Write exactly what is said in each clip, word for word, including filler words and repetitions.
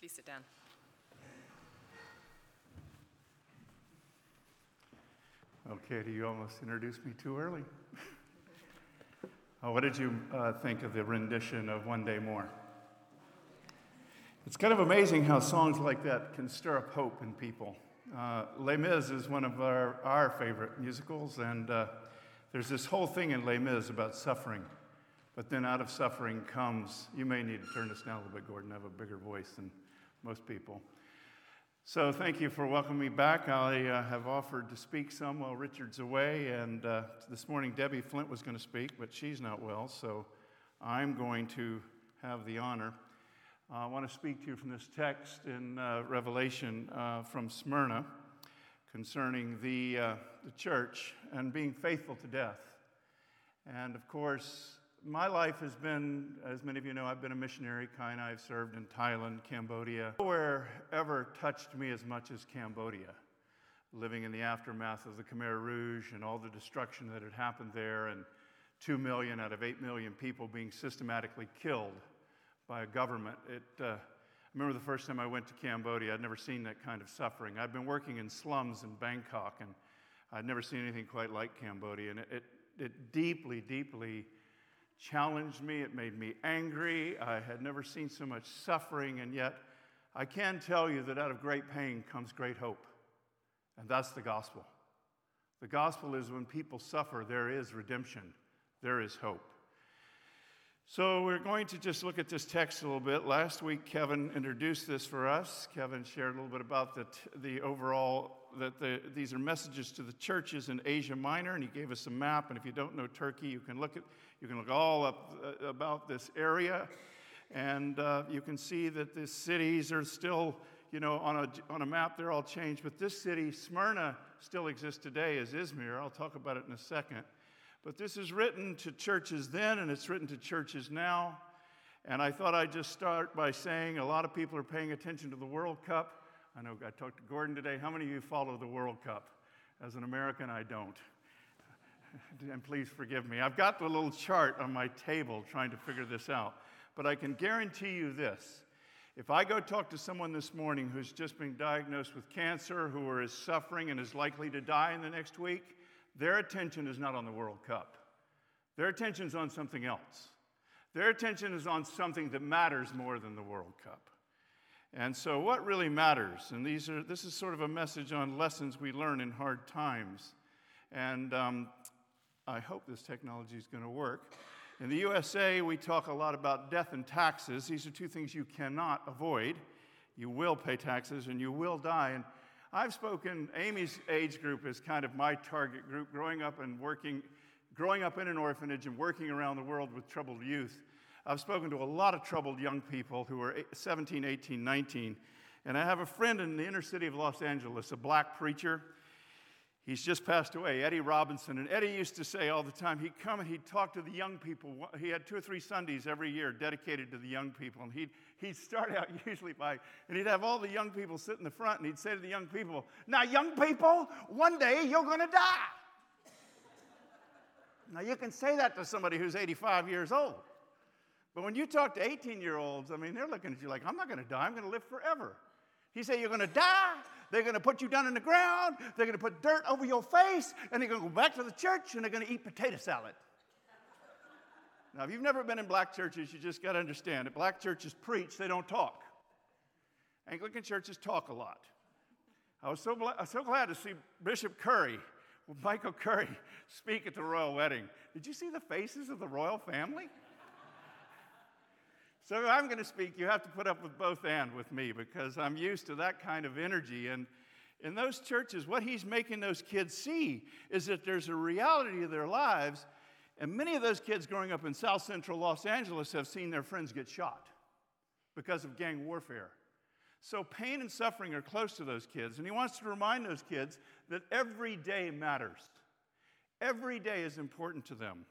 Please sit down. Well, Katie, you almost introduced me too early. Oh, what did you uh, think of the rendition of One Day More? It's kind of amazing how songs like that can stir up hope in people. Uh, Les Mis is one of our, our favorite musicals, and uh, there's this whole thing in Les Mis about suffering. But then out of suffering comes, you may need to turn this down a little bit, Gordon, I have a bigger voice than most people. So thank you for welcoming me back. I uh, have offered to speak some while Richard's away, and uh, this morning Debbie Flint was going to speak, but she's not well, so I'm going to have the honor. Uh, I want to speak to you from this text in uh, Revelation uh, from Smyrna concerning the, uh, the church and being faithful to death. And of course, my life has been, as many of you know, I've been a missionary, kind. I've served in Thailand, Cambodia. Nowhere ever touched me as much as Cambodia, living in the aftermath of the Khmer Rouge and all the destruction that had happened there, and two million out of eight million people being systematically killed by a government. It, uh, I remember the first time I went to Cambodia, I'd never seen that kind of suffering. I'd been working in slums in Bangkok, and I'd never seen anything quite like Cambodia, and it, it, it deeply, deeply challenged me. It made me angry. I had never seen so much suffering, and yet I can tell you that out of great pain comes great hope, and that's the gospel. The gospel is when people suffer, there is redemption, there is hope. So we're going to just look at this text a little bit. Last week, Kevin introduced this for us. Kevin shared a little bit about the, t- the overall, that the, these are messages to the churches in Asia Minor, and he gave us a map. And if you don't know Turkey, you can look at, you can look all up uh, about this area, and uh, you can see that the cities are still, you know, on a on a map. They're all changed, but this city, Smyrna, still exists today as Izmir. I'll talk about it in a second. But this is written to churches then, and it's written to churches now. And I thought I'd just start by saying a lot of people are paying attention to the World Cup. I know I talked to Gordon today. How many of you follow the World Cup? As an American, I don't. And please forgive me. I've got the little chart on my table trying to figure this out. But I can guarantee you this. If I go talk to someone this morning who's just been diagnosed with cancer, who is suffering and is likely to die in the next week, their attention is not on the World Cup. Their attention is on something else. Their attention is on something that matters more than the World Cup. And so what really matters, and these are this is sort of a message on lessons we learn in hard times. And um, I hope this technology is going to work. In the U S A, we talk a lot about death and taxes. These are two things you cannot avoid. You will pay taxes and you will die. And I've spoken, Amy's age group is kind of my target group, growing up and working, growing up in an orphanage and working around the world with troubled youth. I've spoken to a lot of troubled young people who are seventeen, eighteen, nineteen. And I have a friend in the inner city of Los Angeles, a black preacher. He's just passed away, Eddie Robinson. And Eddie used to say all the time, he'd come and he'd talk to the young people. He had two or three Sundays every year dedicated to the young people. And he'd, he'd start out usually by, and he'd have all the young people sit in the front, and he'd say to the young people, "Now, young people, one day you're going to die." Now, you can say that to somebody who's eighty-five years old. But when you talk to eighteen-year-olds, I mean, they're looking at you like, "I'm not going to die. I'm going to live forever." He said, "You're going to die. They're going to put you down in the ground. They're going to put dirt over your face, and they're going to go back to the church, and they're going to eat potato salad." Now, if you've never been in black churches, you just got to understand that black churches preach, they don't talk. Anglican churches talk a lot. I was so, bla- so glad to see Bishop Curry, Michael Curry, speak at the royal wedding. Did you see the faces of the royal family? So if I'm going to speak, you have to put up with both and with me, because I'm used to that kind of energy. And in those churches, what he's making those kids see is that there's a reality of their lives. And many of those kids growing up in South Central Los Angeles have seen their friends get shot because of gang warfare. So pain and suffering are close to those kids. And he wants to remind those kids that every day matters. Every day is important to them.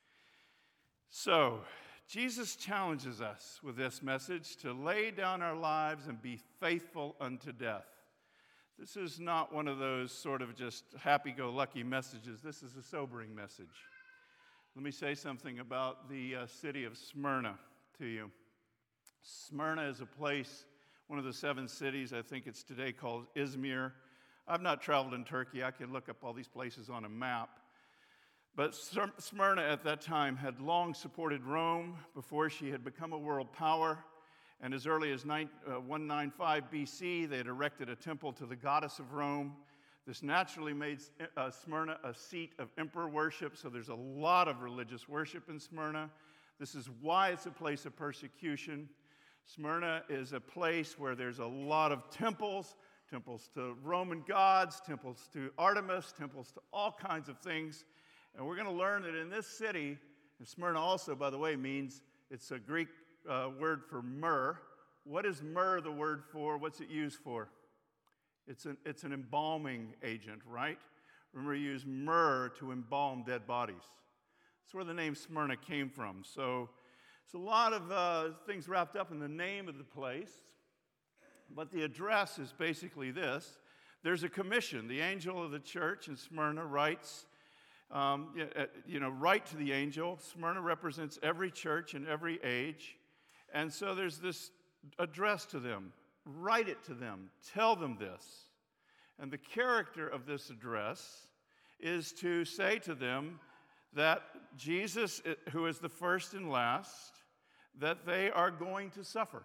So Jesus challenges us with this message to lay down our lives and be faithful unto death. This is not one of those sort of just happy-go-lucky messages. This is a sobering message. Let me say something about the uh, city of Smyrna to you. Smyrna is a place one of the seven cities. I think it's today called Izmir. I've not traveled in Turkey. I could look up all these places on a map. But Smyrna at that time had long supported Rome before she had become a world power. And as early as one ninety-five B C, they had erected a temple to the goddess of Rome. This naturally made uh, Smyrna a seat of emperor worship, so there's a lot of religious worship in Smyrna. This is why it's a place of persecution. Smyrna is a place where there's a lot of temples, temples to Roman gods, temples to Artemis, temples to all kinds of things. And we're going to learn that in this city, and Smyrna also, by the way, means, it's a Greek uh, word for myrrh. What is myrrh the word for? What's it used for? It's an, it's an embalming agent, right? Remember, you use myrrh to embalm dead bodies. That's where the name Smyrna came from. So it's a lot of uh, things wrapped up in the name of the place. But the address is basically this. There's a commission. The angel of the church in Smyrna writes, um, you know, write to the angel. Smyrna represents every church in every age. And so there's this address to them. Write it to them. Tell them this. And the character of this address is to say to them that Jesus, who is the first and last, that they are going to suffer.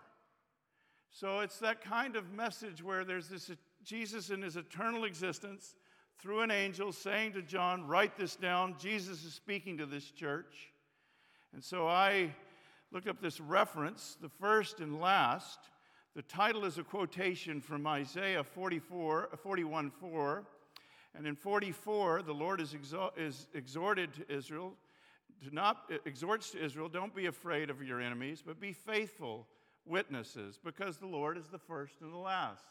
So it's that kind of message where there's this Jesus in his eternal existence through an angel saying to John, write this down. Jesus is speaking to this church. And so I looked up this reference, the first and last. The title is a quotation from Isaiah forty-four, forty-one four. And in forty-four, the Lord is, exo- is exhorted to Israel, to not, exhorts to Israel, don't be afraid of your enemies, but be faithful witnesses, because the Lord is the first and the last.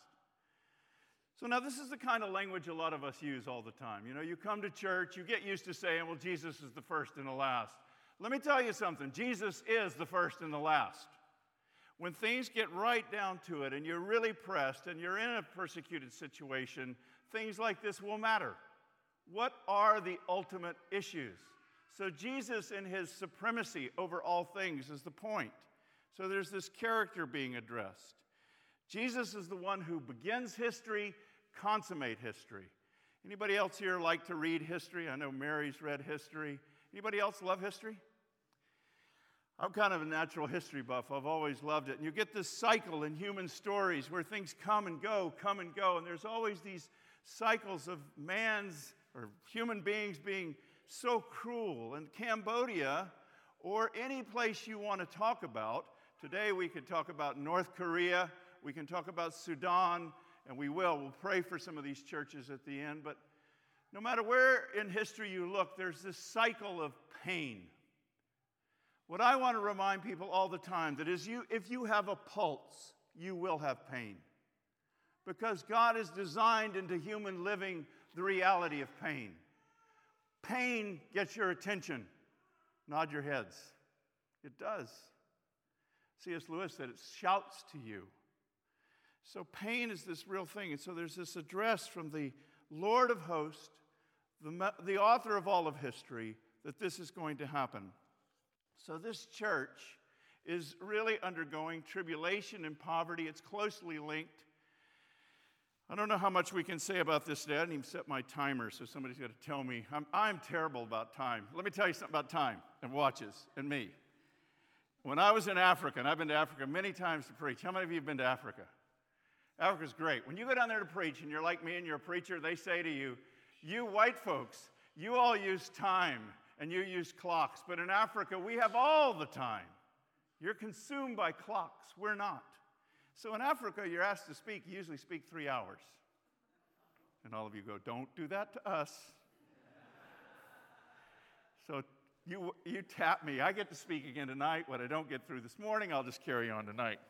So now this is the kind of language a lot of us use all the time. You know, you come to church, you get used to saying, well, Jesus is the first and the last. Let me tell you something. Jesus is the first and the last. When things get right down to it and you're really pressed and you're in a persecuted situation, things like this will matter. What are the ultimate issues? So Jesus in his supremacy over all things is the point. So there's this character being addressed. Jesus is the one who begins history, consummate history. Anybody else here like to read history? I know Mary's read history. Anybody else love history? I'm kind of a natural history buff. I've always loved it. And you get this cycle in human stories where things come and go, come and go. And there's always these cycles of man's or human beings being so cruel. And Cambodia, or any place you want to talk about, today we could talk about North Korea, we can talk about Sudan, and we will. We'll pray for some of these churches at the end. But no matter where in history you look, there's this cycle of pain. What I want to remind people all the time, that is you, if you have a pulse, you will have pain. Because God has designed into human living the reality of pain. Pain gets your attention. Nod your heads. It does. C S Lewis said it shouts to you. So pain is this real thing. And so there's this address from the Lord of hosts, the, the author of all of history, that this is going to happen. So this church is really undergoing tribulation and poverty. It's closely linked. I don't know how much we can say about this today. I didn't even set my timer, so somebody's got to tell me. I'm, I'm terrible about time. Let me tell you something about time and watches and me. When I was in Africa, and I've been to Africa many times to preach. How many of you have been to Africa? Africa's great. When you go down there to preach and you're like me and you're a preacher, they say to you, you white folks, you all use time. And you use clocks. But in Africa, we have all the time. You're consumed by clocks. We're not. So in Africa, you're asked to speak. You usually speak three hours. And all of you go, don't do that to us. So you, you tap me. I get to speak again tonight. What I don't get through this morning, I'll just carry on tonight.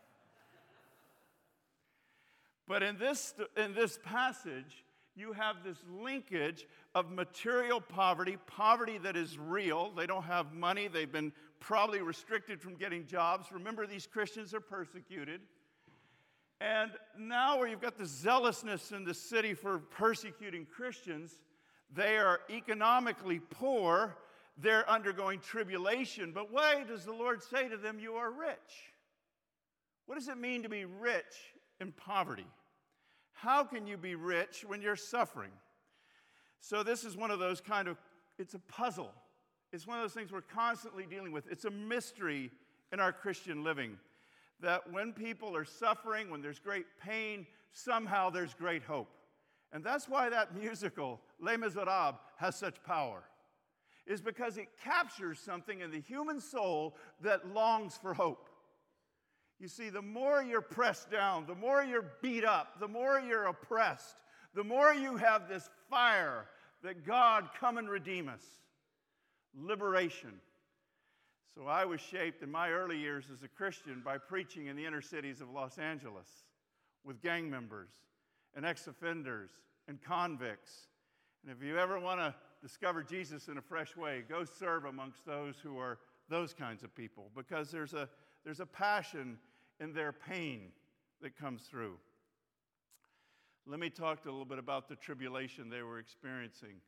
But in this, in this passage, you have this linkage of material poverty, poverty that is real. They don't have money. They've been probably restricted from getting jobs. Remember, these Christians are persecuted. And now where you've got the zealousness in the city for persecuting Christians, they are economically poor. They're undergoing tribulation. But why does the Lord say to them, you are rich? What does it mean to be rich in poverty? How can you be rich when you're suffering? So this is one of those kind of, it's a puzzle. It's one of those things we're constantly dealing with. It's a mystery in our Christian living that when people are suffering, when there's great pain, somehow there's great hope. And that's why that musical, Les Miserables, has such power, is because it captures something in the human soul that longs for hope. You see, the more you're pressed down, the more you're beat up, the more you're oppressed, the more you have this fire that God, come and redeem us. Liberation. So I was shaped in my early years as a Christian by preaching in the inner cities of Los Angeles with gang members and ex-offenders and convicts. And if you ever want to discover Jesus in a fresh way, go serve amongst those who are those kinds of people, because there's a, there's a passion in their pain that comes through. Let me talk a little bit about the tribulation they were experiencing.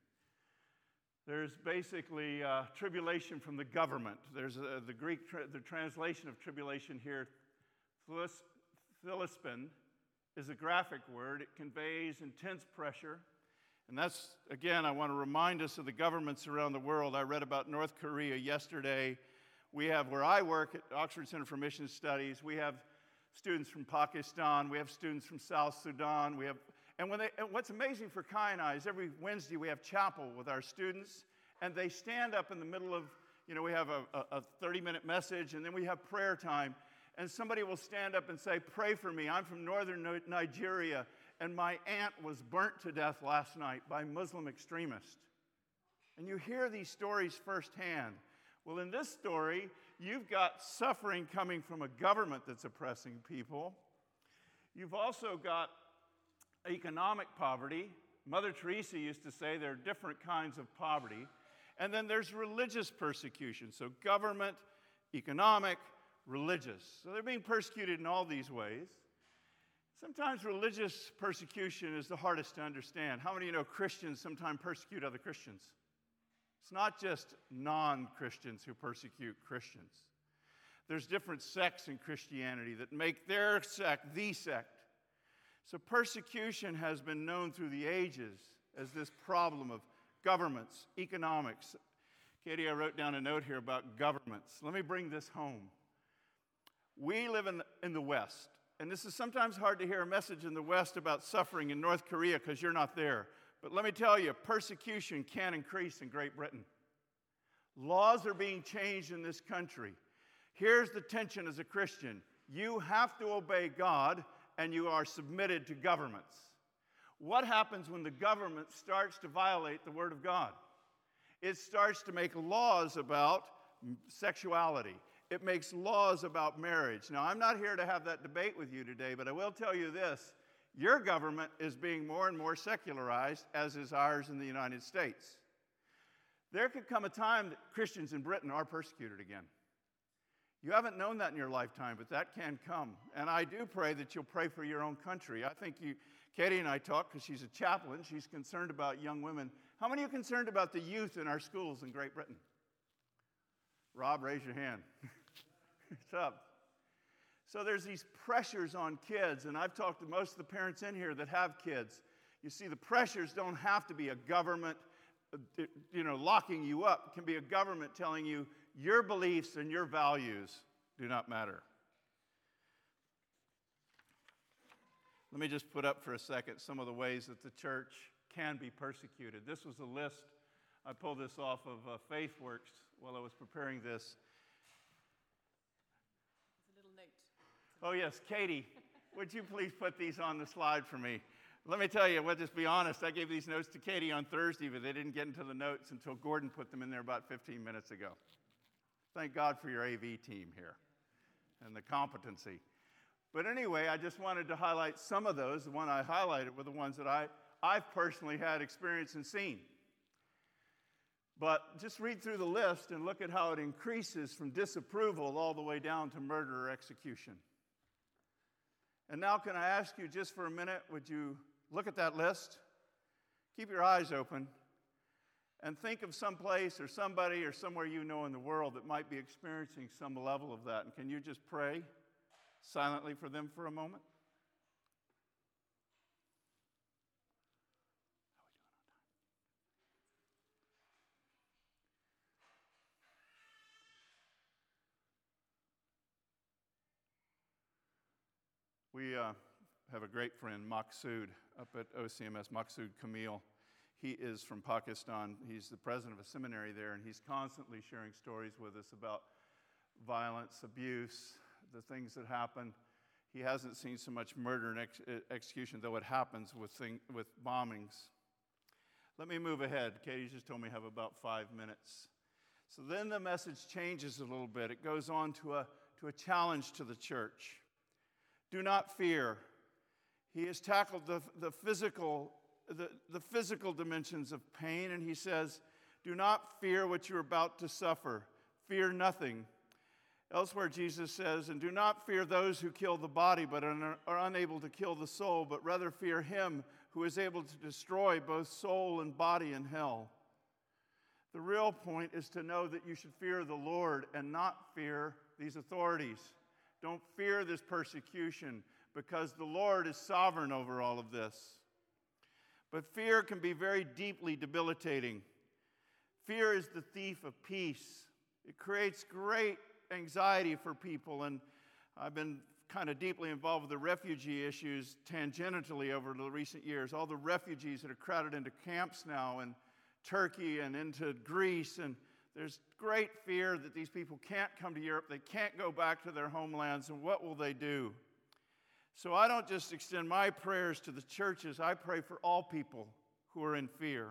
There's basically uh, tribulation from the government. There's uh, the Greek, tra- the translation of tribulation here, philis- philispen, is a graphic word. It conveys intense pressure. And that's, again, I want to remind us of the governments around the world. I read about North Korea yesterday. We have, where I work at Oxford Center for Mission Studies, we have students from Pakistan, we have students from South Sudan, we have, and, when they, and what's amazing for Kai and I is every Wednesday we have chapel with our students, and they stand up in the middle of, you know, we have a, a thirty-minute message, and then we have prayer time, and somebody will stand up and say, pray for me, I'm from northern Nigeria, and my aunt was burnt to death last night by Muslim extremists. And you hear these stories firsthand. Well, in this story, you've got suffering coming from a government that's oppressing people. You've also got economic poverty. Mother Teresa used to say there are different kinds of poverty. And then there's religious persecution. So government, economic, religious. So they're being persecuted in all these ways. Sometimes religious persecution is the hardest to understand. How many of you know Christians sometimes persecute other Christians? It's not just non-Christians who persecute Christians. There's different sects in Christianity that make their sect the sect. So persecution has been known through the ages as this problem of governments, economics. Katie, I wrote down a note here about governments. Let me bring this home. We live in, in the West, and this is sometimes hard to hear a message in the West about suffering in North Korea because you're not there. But let me tell you, persecution can increase in Great Britain. Laws are being changed in this country. Here's the tension as a Christian. You have to obey God, and you are submitted to governments. What happens when the government starts to violate the Word of God? It starts to make laws about sexuality. It makes laws about marriage. Now, I'm not here to have that debate with you today, but I will tell you this. Your government is being more and more secularized, as is ours in the United States. There could come a time that Christians in Britain are persecuted again. You haven't known that in your lifetime, but that can come. And I do pray that you'll pray for your own country. I think you, Katie and I talk because she's a chaplain. She's concerned about young women. How many are concerned about the youth in our schools in Great Britain? Rob, raise your hand. What's up? So there's these pressures on kids, and I've talked to most of the parents in here that have kids. You see, the pressures don't have to be a government, you know, locking you up. It can be a government telling you your beliefs and your values do not matter. Let me just put up for a second some of the ways that the church can be persecuted. This was a list. I pulled this off of uh, FaithWorks while I was preparing this. It's a little note. Oh, yes, Katie, would you please put these on the slide for me? Let me tell you, we'll just be honest, I gave these notes to Katie on Thursday, but they didn't get into the notes until Gordon put them in there about fifteen minutes ago. Thank God for your A V team here and the competency. But anyway, I just wanted to highlight some of those. The one I highlighted were the ones that I, I've personally had experience and seen. But just read through the list and look at how it increases from disapproval all the way down to murder or execution. And now can I ask you just for a minute, would you look at that list? Keep your eyes open and think of some place or somebody or somewhere you know in the world that might be experiencing some level of that. And can you just pray silently for them for a moment? We uh, have a great friend, Maksud, up at O C M S, Maksud Kamil. He is from Pakistan. He's the president of a seminary there, and he's constantly sharing stories with us about violence, abuse, the things that happen. He hasn't seen so much murder and ex- execution, though it happens with, thing, with bombings. Let me move ahead. Katie just told me I have about five minutes. So then the message changes a little bit. It goes on to a, to a challenge to the church. Do not fear. He has tackled the, the, physical, the, the physical dimensions of pain, and he says, do not fear what you're about to suffer. Fear nothing. Elsewhere, Jesus says, and do not fear those who kill the body but are, are unable to kill the soul, but rather fear him who is able to destroy both soul and body in hell. The real point is to know that you should fear the Lord and not fear these authorities. Don't fear this persecution because the Lord is sovereign over all of this. But fear can be very deeply debilitating. Fear is the thief of peace. It creates great anxiety for people, and I've been kind of deeply involved with the refugee issues tangentially over the recent years. All the refugees that are crowded into camps now in Turkey and into Greece, and there's great fear that these people can't come to Europe, they can't go back to their homelands, and what will they do? So I don't just extend my prayers to the churches, I pray for all people who are in fear.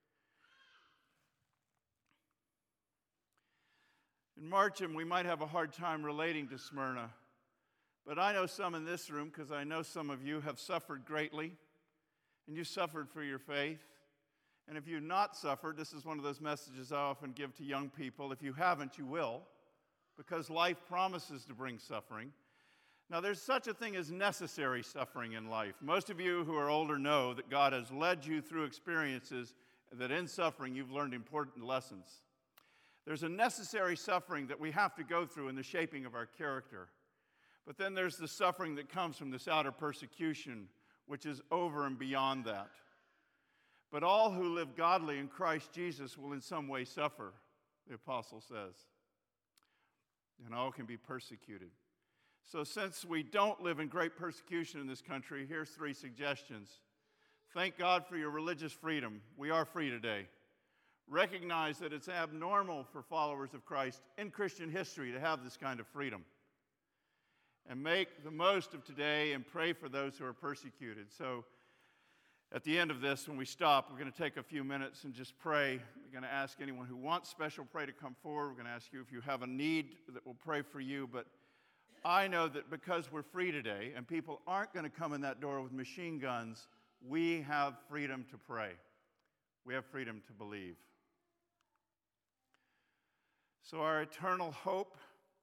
In Marcham, we might have a hard time relating to Smyrna, but I know some in this room, because I know some of you have suffered greatly, and you suffered for your faith. And if you've not suffered, this is one of those messages I often give to young people. If you haven't, you will, because life promises to bring suffering. Now, there's such a thing as necessary suffering in life. Most of you who are older know that God has led you through experiences that in suffering you've learned important lessons. There's a necessary suffering that we have to go through in the shaping of our character. But then there's the suffering that comes from this outer persecution, which is over and beyond that. But all who live godly in Christ Jesus will in some way suffer, the apostle says. And all can be persecuted. So since we don't live in great persecution in this country, here's three suggestions. Thank God for your religious freedom. We are free today. Recognize that it's abnormal for followers of Christ in Christian history to have this kind of freedom. And make the most of today and pray for those who are persecuted. So at the end of this, when we stop, we're going to take a few minutes and just pray. We're going to ask anyone who wants special prayer to come forward. We're going to ask you if you have a need that we'll pray for you. But I know that because we're free today and people aren't going to come in that door with machine guns, we have freedom to pray. We have freedom to believe. So our eternal hope.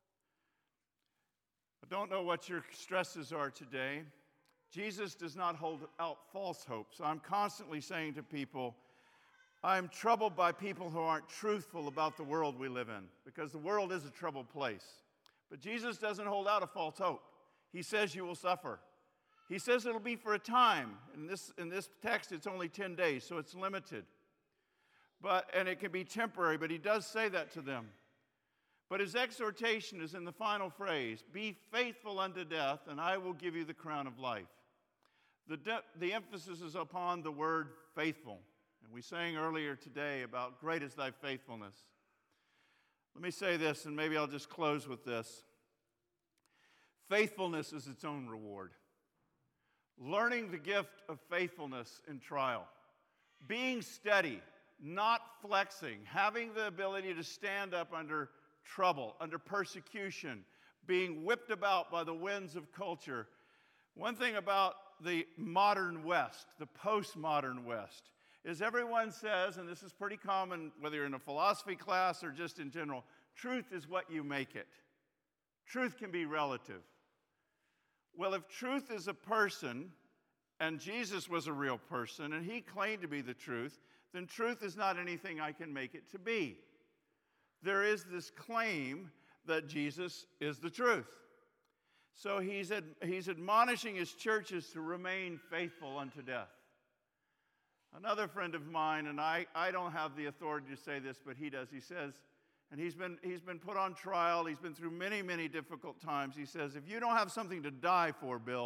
I don't know what your stresses are today. Jesus does not hold out false hope. So I'm constantly saying to people, I'm troubled by people who aren't truthful about the world we live in, because the world is a troubled place. But Jesus doesn't hold out a false hope. He says you will suffer. He says it'll be for a time. In this, in this text, it's only ten days, so it's limited. But, and it can be temporary, but he does say that to them. But his exhortation is in the final phrase, be faithful unto death, and I will give you the crown of life. The, de- the emphasis is upon the word faithful. And we sang earlier today about great is thy faithfulness. Let me say this, and maybe I'll just close with this. Faithfulness is its own reward. Learning the gift of faithfulness in trial. Being steady, not flexing, having the ability to stand up under trouble, under persecution, being whipped about by the winds of culture. One thing about the modern West, the postmodern West, is everyone says, and this is pretty common whether you're in a philosophy class or just in general, truth is what you make it. Truth can be relative. Well, if truth is a person, and Jesus was a real person, and he claimed to be the truth, then truth is not anything I can make it to be. There is this claim that Jesus is the truth. So he's, ad- he's admonishing his churches to remain faithful unto death. Another friend of mine, and I, I don't have the authority to say this, but he does. He says, and he's been, he's been put on trial. He's been through many, many difficult times. He says, if you don't have something to die for, Bill,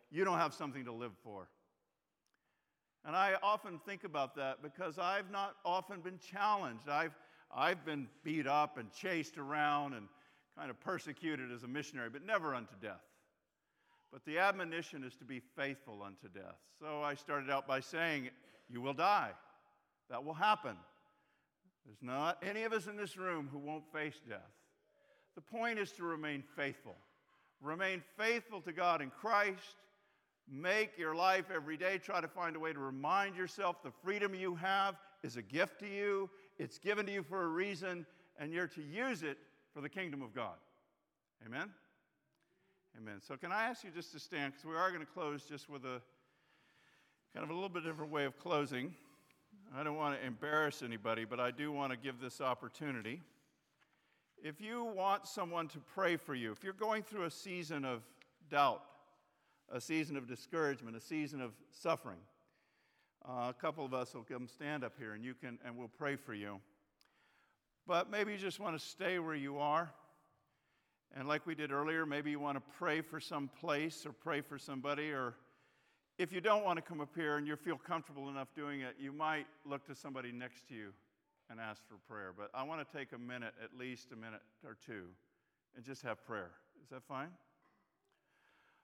you don't have something to live for. And I often think about that because I've not often been challenged. I've, I've been beat up and chased around and kind of persecuted as a missionary, but never unto death. But the admonition is to be faithful unto death. So I started out by saying, you will die. That will happen. There's not any of us in this room who won't face death. The point is to remain faithful. Remain faithful to God in Christ. Make your life every day. Try to find a way to remind yourself the freedom you have is a gift to you. It's given to you for a reason, and you're to use it for the kingdom of God. Amen? Amen. So can I ask you just to stand, because we are going to close just with a kind of a little bit different way of closing. I don't want to embarrass anybody, but I do want to give this opportunity. If you want someone to pray for you, if you're going through a season of doubt, a season of discouragement, a season of suffering, uh, a couple of us will come stand up here and you can, and we'll pray for you. But maybe you just want to stay where you are. And like we did earlier, maybe you want to pray for some place or pray for somebody. Or if you don't want to come up here and you feel comfortable enough doing it, you might look to somebody next to you and ask for prayer. But I want to take a minute, at least a minute or two, and just have prayer. Is that fine?